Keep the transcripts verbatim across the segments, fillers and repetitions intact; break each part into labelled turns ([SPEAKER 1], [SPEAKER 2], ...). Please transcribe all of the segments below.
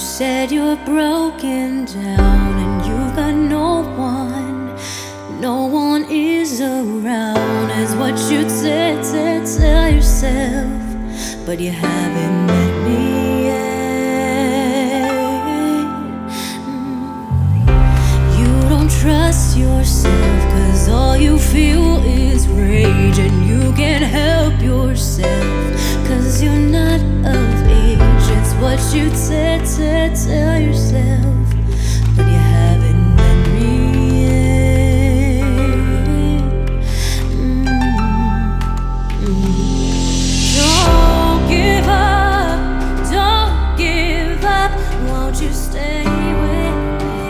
[SPEAKER 1] said you're broken down and you've got no one, no one is around, is what you'd say, say, tell yourself, but you haven't met me yet. Mm. You don't trust yourself, cause all you feel is rage, and you can't help yourself, cause you're not of age. It's what you'd say, say, tell yourself, but you haven't met me yet. Mm. Mm. Don't give up, don't give up, won't you stay with me?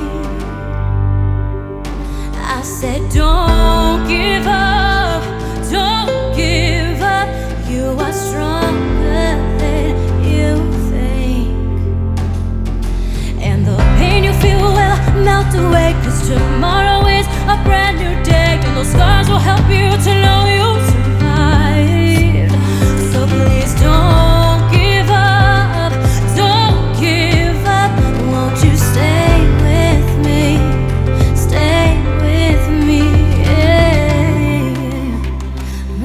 [SPEAKER 1] I said don't give up, don't give up, you are stronger than you think, and the pain you feel will melt away, cause tomorrow is a brand new day, and those scars will help you to know you survived. So please don't give up, don't give up, won't you stay with me, stay with me, yeah.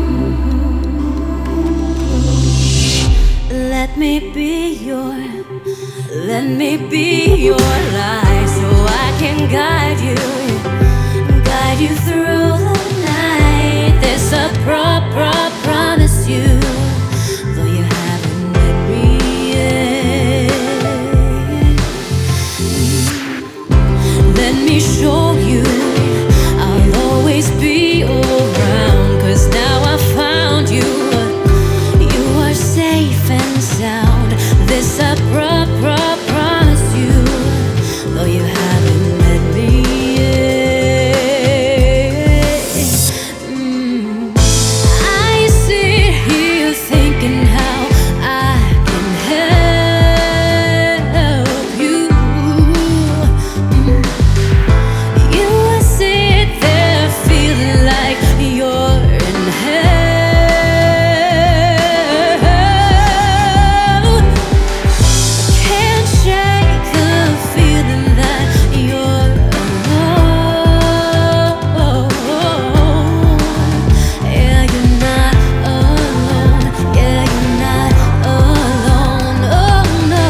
[SPEAKER 1] Mm. Let me be your, let me be your light, so I can guide you, guide you through the night. This a pro, pro, promise you, though you haven't met me yet. Let me show you I'll always be around, cause now I found you, you are safe and sound. This a pro, pro, promise you, though you haven't met me yet. Mm. I sit here thinking how I can help you. Mm. You sit there feeling like you're in hell. Can't shake the feeling that you're alone. Yeah, you're not alone. Yeah, you're not alone. Oh no.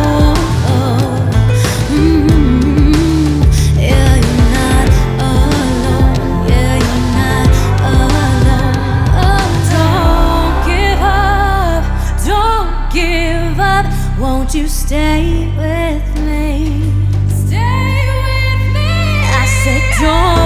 [SPEAKER 1] Mm-hmm. Yeah, you're not alone. Yeah, you're not alone. Oh, don't give up, don't give up, won't you stay with me? Stay with me. I said don't